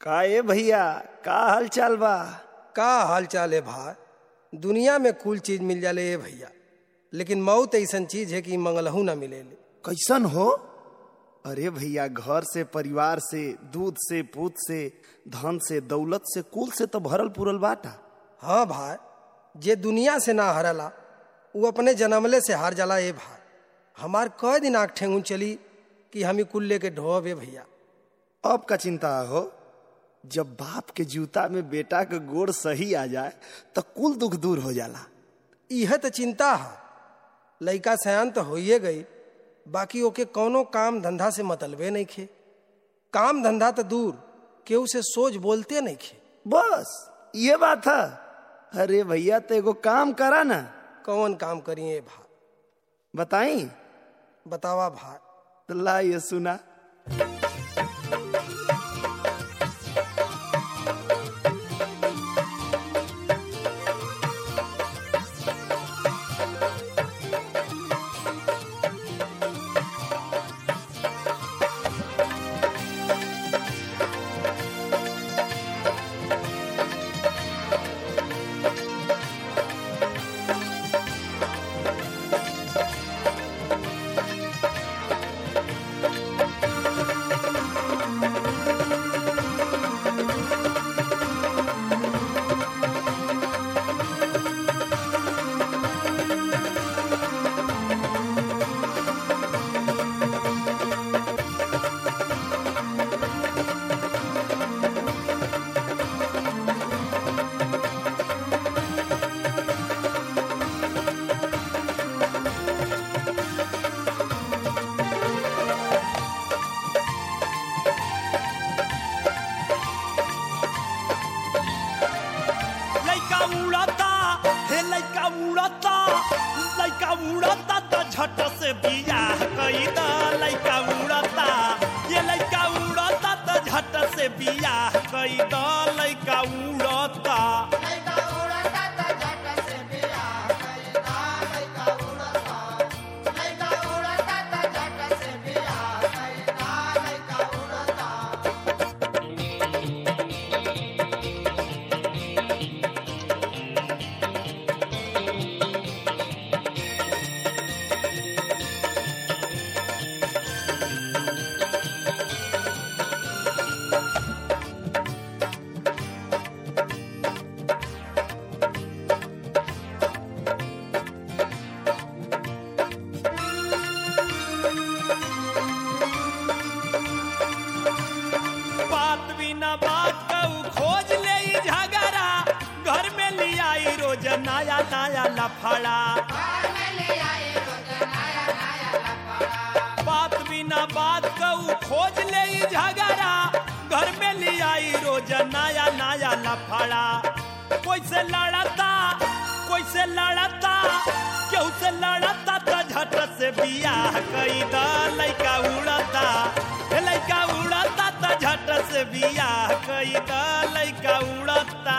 का ए भैया, का हाल चाल बा? का हाल चाल है भाई। दुनिया में कुल चीज मिल जाले ए भैया, लेकिन मौत ऐसन चीज है कि मंगलहू ना मिले। कैसन हो? अरे भैया, घर से, परिवार से, दूध से, पूत से, धन से, दौलत से, कुल से तो भरल पुरल बाटा। हाँ भाई, जे दुनिया से ना हरला वो अपने जन्मले से हार जाला। ए भाई, हमार कई दिन आँख ठेंगुन चली कि हम ही कुल लेके ढोब ए भैया। अब का चिंता हो? जब बाप के जूता में बेटा के गोड़ सही आ जाए तो कुल दुख दूर हो जाला। यह तो चिंता है। लइका सयान तो होइए गई, बाकी ओके कौनो काम धंधा से मतलबे नहीं खे। काम धंधा तो दूर, केहू से सोच बोलते नहीं खे। बस ये बात है। अरे भैया, तो एगो काम करा ना। कौन काम करिए भाई? बताई? बतावा भाई। तो ला ये सुना। उड़ता तो झट से बियाह कई द। लइका उड़ता, ये लइका उड़ता तो झट से बियाह कई द। लइका उड़ता, नया नया लफड़ा। बात बिना बात कहू खोज ले झगड़ा, घर में ले आई रोज नया नया लफड़ा। कोई से लड़ता, कोई से लड़ता, केहू से लड़ता तो झट से बियाह कई द। लइका उड़ता, लइका उड़ता तो झट से बियाह कई द। लइका उड़ता,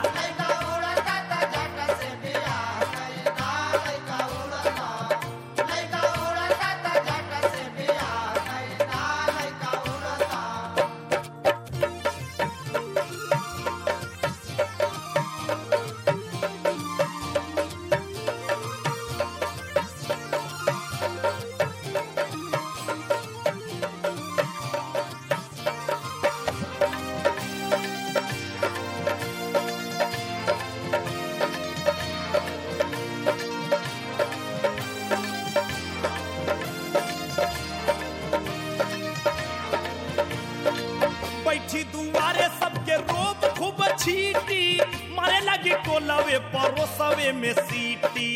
दुआरे सबके रोब खूब छीटी, मारे लगी टोलवे परोसवे में सीटी।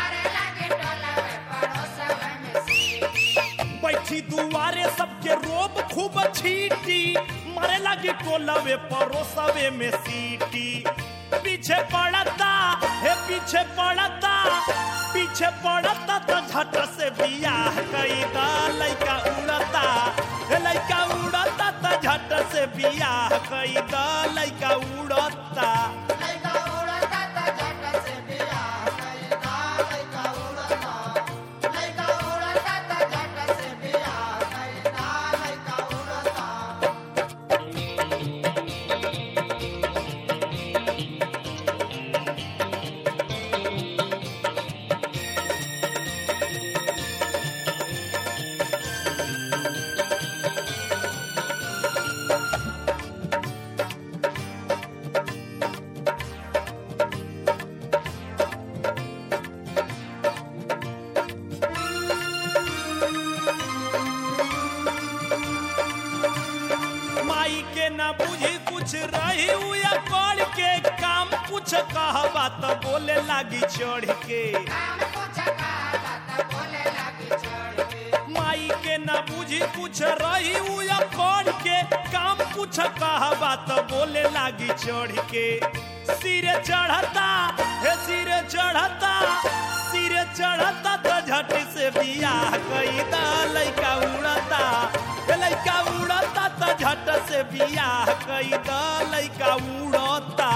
बैठी दुआरे सबके रोब खूब छीटी, मारे लगी टोलवे परोसवे में सीटी। पीछे पड़ता है, पीछे पड़ता, पीछे पड़ता तो झट से बियाह कई द। लइका उड़ता, लइका उड़ता तो झट से बियाह कई द। लइका उड़ता, बूझी कुछ रही उया कर के काम कुछ कहबा तो बोले लागी चढ़ के माई के ना बूझी कुछ रही उया कर के काम कुछ कहबा तो बोले लागी चढ़ के सिरे चढ़ता हे सिरे चढ़ता सिरे चढ़ता तो झट से बियाह कई दा लइका उड़ता लइका उड़ता तो झट से बियाह कई दा लइका उड़ता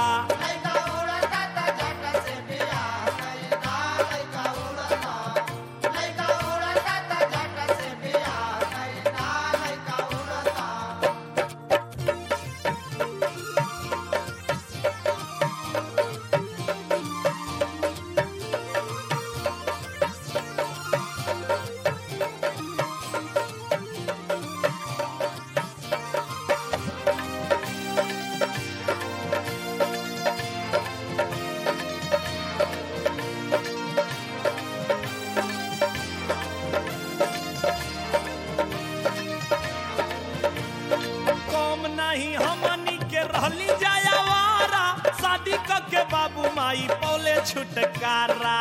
बाबू माई पौले छुटकारा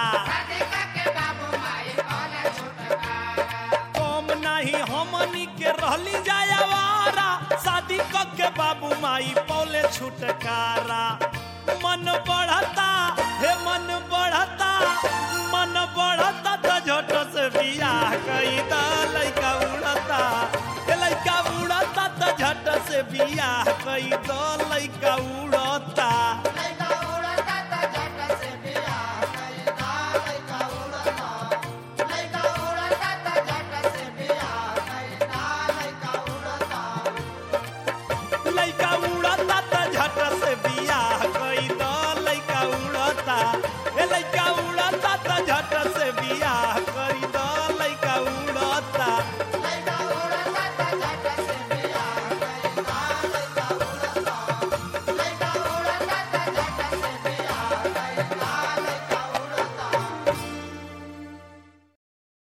कम नहीं हमनी के रहली जायावारा शादी के बाबू माई पौले छुटकारा मन बढ़ता हे मन बढ़ता तो झट से बियाह कई दा लइका उड़ता लइका उड़ता तो झट से बियाह कई दा लइका उड़ता